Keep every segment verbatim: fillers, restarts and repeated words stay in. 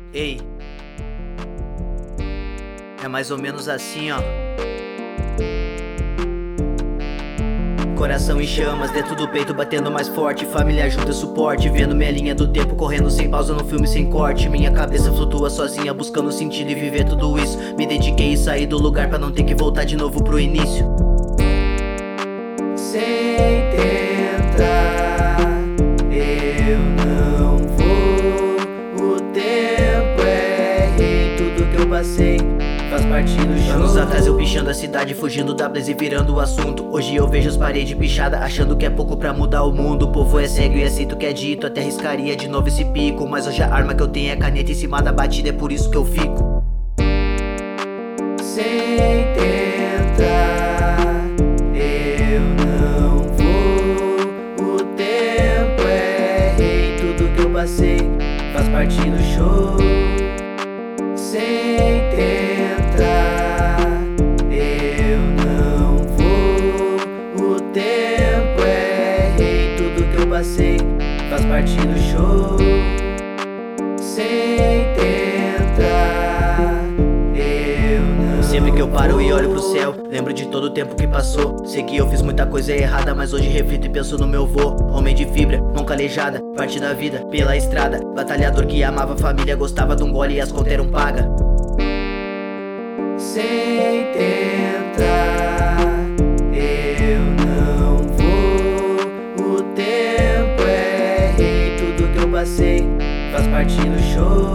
Ei, é mais ou menos assim, ó. Coração em chamas, dentro do peito batendo mais forte. Família ajuda, suporte, vendo minha linha do tempo correndo sem pausa no filme sem corte. Minha cabeça flutua sozinha, buscando sentido e viver tudo isso. Me dediquei e saí do lugar pra não ter que voltar de novo pro início. Sem tentar, eu não vou. O tempo é rei, tudo que eu passei faz parte do show. Anos atrás eu pichando a cidade, fugindo da blaze e virando o assunto. Hoje eu vejo as paredes pichadas, achando que é pouco pra mudar o mundo. O povo é cego e aceita o que é dito, até arriscaria de novo esse pico. Mas hoje a arma que eu tenho é caneta em cima da batida, é por isso que eu fico. Sem tentar, eu não vou. O tempo é rei, tudo que eu passei faz parte do show. Sem tentar, eu não vou. O tempo é rei, tudo que eu passei faz parte do show. Sem tentar, eu não. Sempre que eu paro e olho pro céu, lembro de todo o tempo que passou. Sei que eu fiz muita coisa errada, mas hoje reflito e penso no meu vô. Homem de fibra, mão calejada, parte da vida pela estrada. Batalhador que amava a família, gostava de um gole e as contas eram pagas. Sem tentar, eu não vou. O tempo é rei, tudo que eu passei faz parte do show.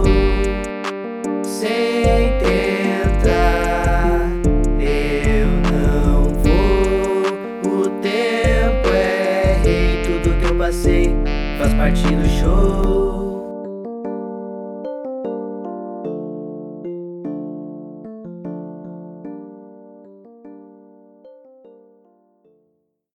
Sem tentar, eu não vou. O tempo é rei, tudo que eu passei faz parte do show.